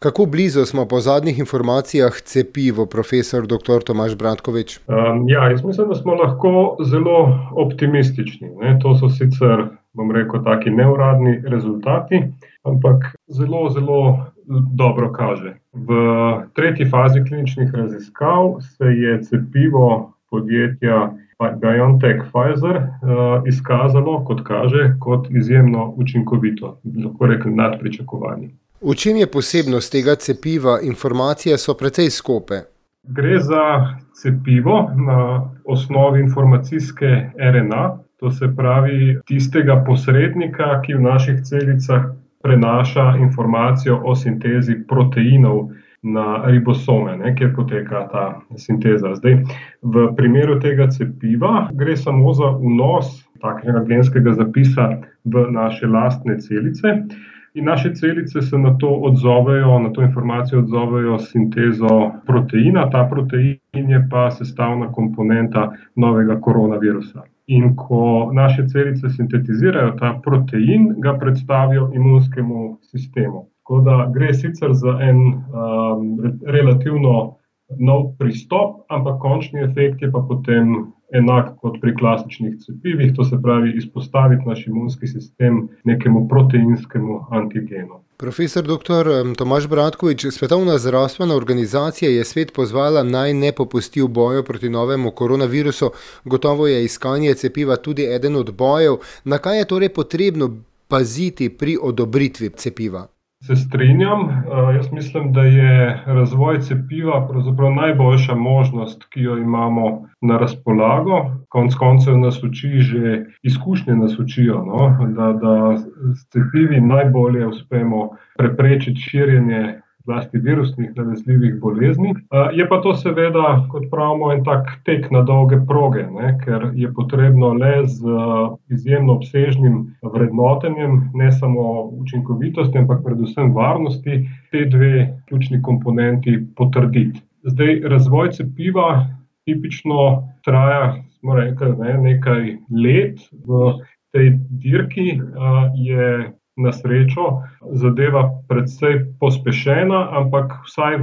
Kako blizu smo po zadnjih informacijah cepivu, profesor dr. Tomaž Bratkovič? Jaz mislim, da smo lahko zelo optimistični. To so sicer, bom rekel, taki neuradni rezultati, ampak zelo, zelo dobro kaže. V tretji fazi kliničnih raziskav se je cepivo podjetja BioNTech Pfizer izkazalo, kot kaže, kot izjemno učinkovito, lahko rekli nad pričakovanji. V čem je posebnost tega cepiva? Informacije so precej skope. Gre za cepivo na osnovi informacijske RNA, to se pravi tistega posrednika, ki v naših celicah prenaša informacijo o sintezi proteinov na ribosome, kjer poteka ta sinteza. Zdaj, v primeru tega cepiva gre samo za vnos takega genskega zapisa v naše lastne celice in naše celice se na to informacijo odzovejo s sintezo proteina. Ta protein je pa sestavna komponenta novega koronavirusa. In ko naše celice sintetizirajo ta protein, ga predstavijo imunskemu sistemu. Tako da gre sicer za en relativno nov pristop, ampak končni efekt je pa potem enak kot pri klasičnih cepivih, to se pravi izpostaviti naš imunski sistem nekemu proteinskemu antigenu. Profesor dr. Tomaž Bratkovič, Svetovna zdravstvena organizacija je svet pozvala, naj ne popusti v boju proti novemu koronavirusu. Gotovo je iskanje cepiva tudi eden od bojev. Na kaj je torej potrebno paziti pri odobritvi cepiva? Se strinjam. Jaz mislim, da je razvoj cepiva pravzaprav najboljša možnost, ki jo imamo na razpolago. Konec koncev nas uči že izkušnje nas učijo, da s cepivi najbolje uspemo preprečiti širjenje zlasti virusnih nalezljivih bolezni. Je pa to seveda, kot pravimo, en tak tek na dolge proge, ker je potrebno le z izjemno obsežnim vrednotenjem, ne samo učinkovitosti, ampak predvsem varnosti, te dve ključni komponenti potrditi. Zdaj, razvoj cepiva tipično traja, smo rekli, nekaj let. V tej dirki je na srečo zadeva precej pospešena, ampak vsaj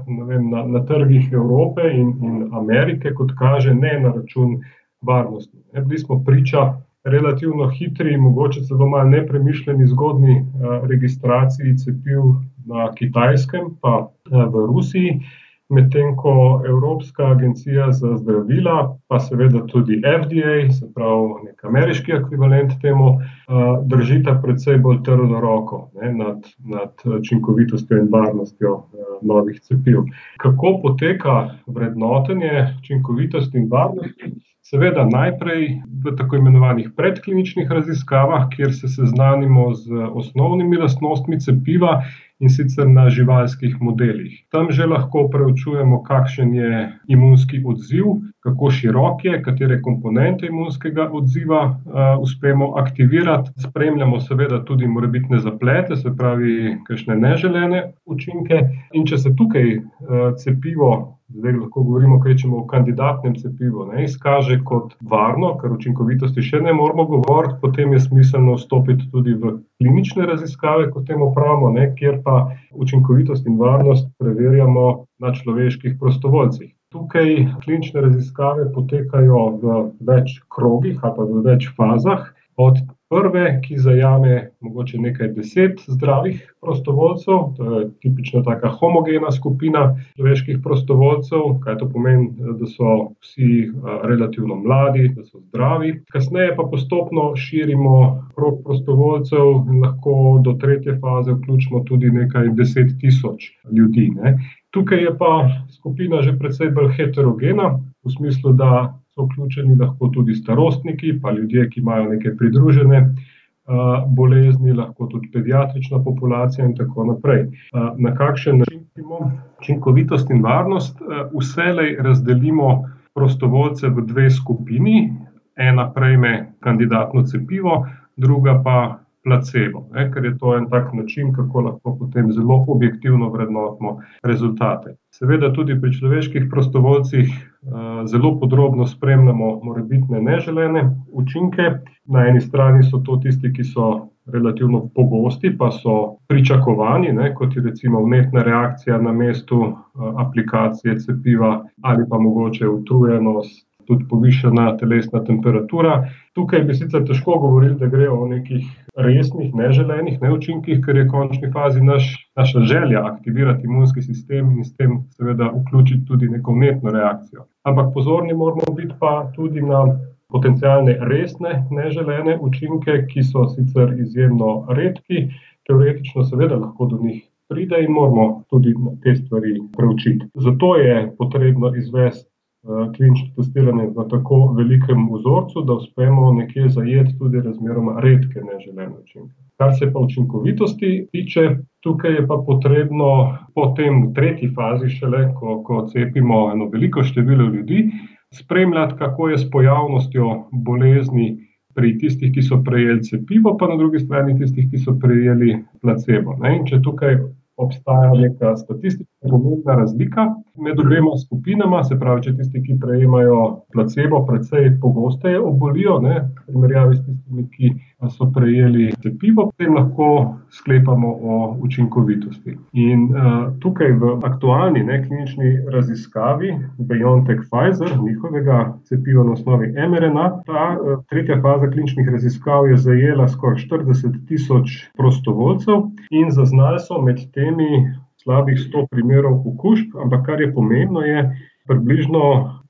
na trgih Evrope in Amerike, kot kaže, ne na račun varnosti. Bili smo priča relativno hitri, mogoče celo malo nepremišljeni zgodnji registraciji cepiv na Kitajskem pa v Rusiji, medtem ko Evropska agencija za zdravila, pa seveda tudi FDA, se pravi nek ameriški ekvivalent temu, držita precej bolj trdno roko nad učinkovitostjo in varnostjo novih cepiv. Kako poteka vrednotenje učinkovitosti in varnosti? Seveda najprej v tako imenovanih predkliničnih raziskavah, kjer se seznanimo z osnovnimi lastnostmi cepiva, in sicer na živalskih modelih. Tam že lahko preučujemo, kakšen je imunski odziv, kako širok je, katere komponente imunskega odziva uspemo aktivirati. Spremljamo seveda tudi morebitne zaplete, se pravi kakšne neželene učinke. In če se tukaj cepivo, zdaj lahko govorimo kvečjemu o kandidatnem cepivu, izkaže kot varno, ker učinkovitosti še ne moramo govoriti, potem je smiselno vstopiti tudi v klinične raziskave, kot temu pravimo, kjer pa učinkovitost in varnost preverjamo na človeških prostovoljcih. Tukaj klinične raziskave potekajo v več krogih ali pa v več fazah. Od prve, ki zajame mogoče nekaj 10 zdravih prostovoljcev, to je tipično taka homogena skupina človeških prostovoljcev, kaj to pomeni, da so vsi relativno mladi, da so zdravi. Kasneje pa postopno širimo krog prostovoljcev in lahko do tretje faze vključimo tudi nekaj 10.000 ljudi. Tukaj je pa skupina že precej bolj heterogena, v smislu, da so vključeni lahko tudi starostniki, pa ljudje, ki imajo neke pridružene bolezni, lahko tudi pediatrična populacija in tako naprej. Na kakšen način imamo učinkovitost in varnost? Vselej razdelimo prostovoljce v dve skupini. Ena prejme kandidatno cepivo, druga pa placebo, ker je to en tak način, kako lahko potem zelo objektivno vrednotimo rezultate. Seveda tudi pri človeških prostovoljcih zelo podrobno spremljamo morebitne neželene učinke. Na eni strani so to tisti, ki so relativno pogosti, pa so pričakovani, ne, kot je recimo vnetna reakcija na mestu aplikacije cepiva ali pa mogoče utrujenost, tudi povišana telesna temperatura. Tukaj bi sicer težko govorili, da gre o nekih resnih, neželenih neučinkih, ker je v končni fazi naša želja aktivirati imunski sistem in s tem seveda vključiti tudi neko vnetno reakcijo. Ampak pozorni moramo biti pa tudi na potencialne resne, neželene učinke, ki so sicer izjemno redki, teoretično seveda lahko do njih pride in moramo tudi te stvari preučiti. Zato je potrebno izvesti klinično testiranje na tako velikem vzorcu, da uspemo nekje zajeti tudi razmeroma redke neželene učinke. Kar se pa učinkovitosti tiče, tukaj je pa potrebno po tem tretji fazi šele, ko cepimo eno veliko število ljudi, spremljati, kako je s pojavnostjo bolezni pri tistih, ki so prejeli cepivo, pa na drugi strani tistih, ki so prejeli placebo. In če tukaj obstaja neka statistična pomembna razlika med obema skupinama, se pravi, če tisti, ki prejemajo placebo, precej pogosteje obolijo, v primerjavi s tistimi, ki so prejeli cepivo, potem lahko sklepamo o učinkovitosti. In tukaj v aktualni klinični raziskavi BioNTech-Pfizer, njihovega cepiva na osnovi mRNA, ta tretja faza kliničnih raziskav je zajela skoraj 40.000 prostovoljcev in zaznali so med temi slabih 100 primerov okužb, ampak kar je pomembno je, približno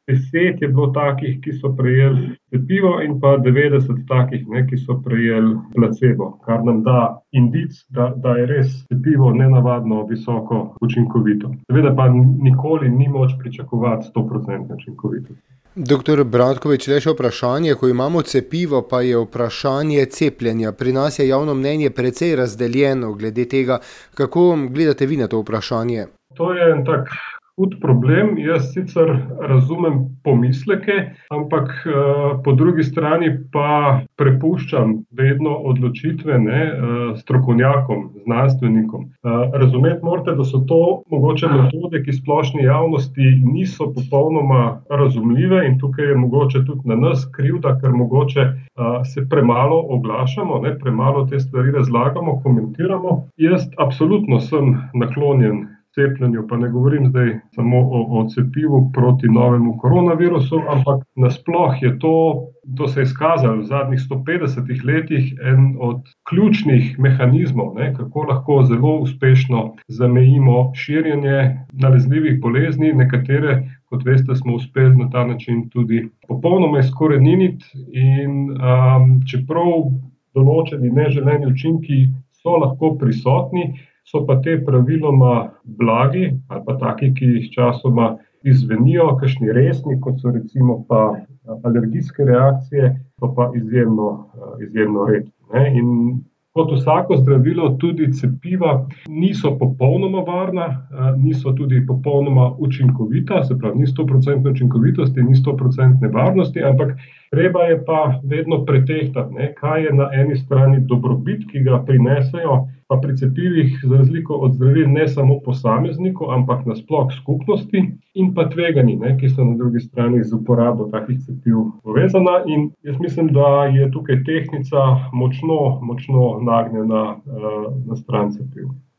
10 je bilo takih, ki so prejeli cepivo in pa 90 takih, ki so prejeli placebo, kar nam da indic, da je res cepivo nenavadno visoko učinkovito. Seveda pa nikoli ni moč pričakovati 100% učinkovitosti. Doktor Bratkovič, le še vprašanje, ko imamo cepivo, pa je vprašanje cepljenja. Pri nas je javno mnenje precej razdeljeno glede tega. Kako gledate vi na to vprašanje? To je en tak hud problem. Jaz sicer razumem pomisleke, ampak po drugi strani pa prepuščam vedno odločitve strokovnjakom, znanstvenikom. Razumeti morate, da so to mogoče metode, ki splošni javnosti niso popolnoma razumljive in tukaj je mogoče tudi na nas krivda, ker mogoče se premalo oglašamo, premalo te stvari razlagamo, komentiramo. Jaz absolutno sem naklonjen cepljenju, pa ne govorim zdaj samo o cepivu proti novemu koronavirusu, ampak nasploh je to se je izkazalo v zadnjih 150 letih en od ključnih mehanizmov, kako lahko zelo uspešno zamejimo širjenje nalezljivih bolezni, nekatere, kot veste, smo uspeli na ta način tudi popolnoma izkoreniniti in čeprav določeni neželeni učinki so lahko prisotni, so pa te praviloma blagi ali pa taki, ki jih časoma izzvenijo, kakšni resni, kot so recimo pa alergijske reakcije, so pa izjemno redki. In kot vsako zdravilo, tudi cepiva niso popolnoma varna, niso tudi popolnoma učinkovita, se pravi, ni 100% učinkovitosti, ni 100% varnosti, ampak treba je pa vedno pretehtati, kaj je na eni strani dobrobit, ki ga prinesejo, pa pri cepivih za razliko od zdravil ne samo posamezniku, ampak nasploh skupnosti in pa tveganji, ki so na drugi strani z uporabo takih cepiv povezana. In jaz mislim, da je tukaj tehtnica močno nagnjena na stran cepiv.